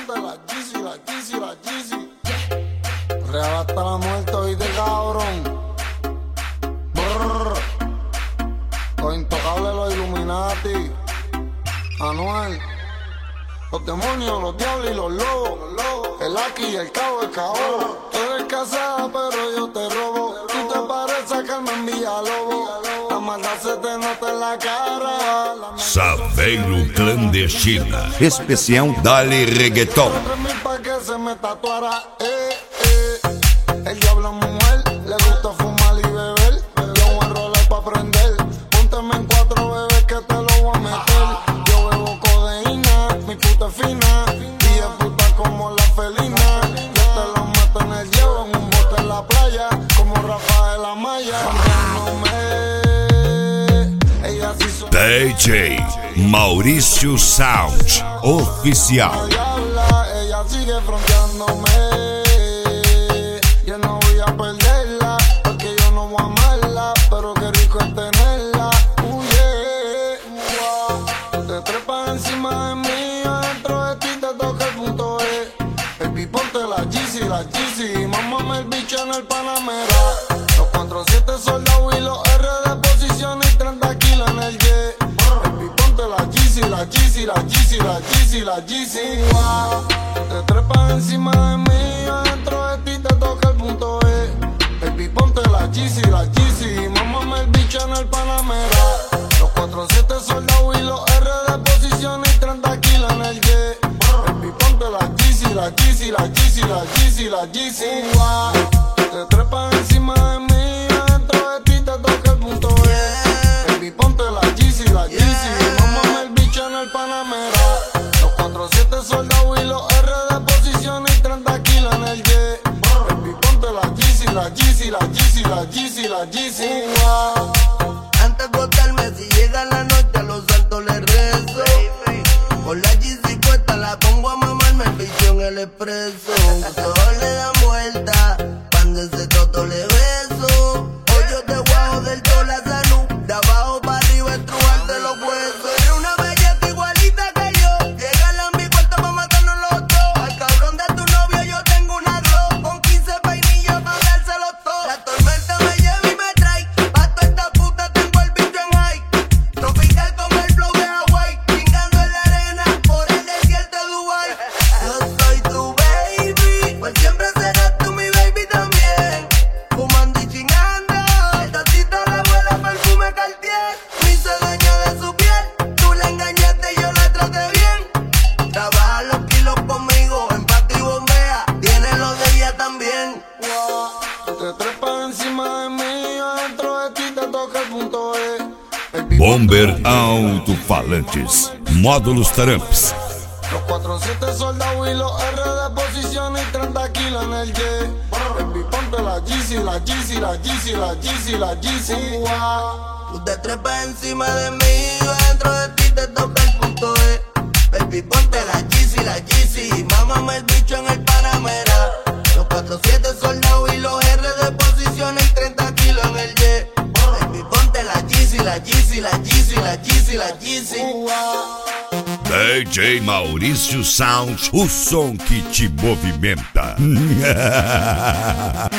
ponte la Yeezy, la Yeezy, la Yeezy. Real hasta la muerte, oíste, cabrón. Brrr. Los intocables, los Illuminati. Anuel. Los demonios, los diablos y los lobos. El Aki y el cabo, el cabo. Tú eres casada, pero yo te robo. Tú te pareces a Carmen Villalobos. La maldad se te nota en la cara. Saveiro Clandestina. Especial Dale Reggaeton. Pa' que se me tatuara. El diablo es mujer, le gusta fumar y beber. Yo voy a enrolar pa' prender. Pónteme en 4, bebés, que te lo voy a meter. Yo bebo codeína, mi puta es fina. Y es puta como la felina. Yo te lo meto en el hielo, en un bote en la playa. Como Rafael Amaya. Ella sí son DJ Maurício Sound Oficial. ella sigue fronteándome. Yo no voy a perderla, porque yo no voy a amarla, pero qué rico es tenerla. Te trepas encima de mí, adentro de ti te toca el punto E. Baby, ponte la Yeezy, la Yeezy. Mámame el bicho en el Panamera. Los 4-7 soldados y los R de posición y 30 kilos en el Y. Baby, ponte la Yeezy, la Yeezy, la Yeezy, la Yeezy, la Yeezy. Te trepas encima de mí, adentro de ti te toca el punto E. Baby, ponte la Yeezy, la Yeezy. Mámame el bicho en el Panamera. Los 4-7 soldados y los R de posición y 30 kilos en el Y. Baby, ponte la Yeezy, la Yeezy, la Yeezy, la Yeezy, la Yeezy. Te trepas encima de mí, adentro de ti te toca el punto E. Baby, ponte la Yeezy, la Yeezy. Mámame el bicho en el Panamera. Los 4-7 soldados y los R de posición y 30 kilos en el Y. Baby, ponte la Yeezy, la Yeezy, la Yeezy, la Yeezy, la Yeezy. Antes de acostarme, si llega la noche, a los santos les rezo. Con la Yeezy puesta, la pongo a mamarme el bicho en el expreso. Todos le dan vuelta, cuando ese toto le beso. Hoy yo te guajo del todo la salud, de abajo para arriba estrujarte los huesos. Eres una belleza igualita que yo, llega a mi cuarto pa' matarnos los dos. Al cabrón de tu novio yo tengo una glow, con 15 vainillas pa' dárselos todos. La tormenta me lleva y me trae, pa' toda esta puta tengo el bicho en high. Tropical como el flow de Hawaii, chingando en la arena por el desierto de Dubai. Yo soy tu baby, pues siempre serás tú mi baby también. Fumando y chingando, el tatito le huele a perfume Cartier. Me hice dueño de su piel, tú la engañaste y yo la traté bien. Trabaja los kilos conmigo, empate y bombea, tiene los de ella también. Te trepas encima de mí, adentro de ti te toca el punto E. Baby, Bomber ponte la Yeezy, Alto-Falantes. Módulos Tramps. los 4-7 soldados y los R de posición y 30 kilos en el Y. Baby, ponte la Yeezy, la Yeezy, la Yeezy, la Yeezy, la Yeezy. Tú te trepas encima de mí, dentro de ti te toca el punto E. Baby, ponte la Yeezy, la Yeezy. Mámame el bicho en el Panamera. Los 4-7 soldados y los R de posición y 30 kilos en el Y. Baby, ponte la Yeezy, la Yeezy, la Yeezy, la Yeezy, la Yeezy. DJ Maurício Sound, o som que te movimenta.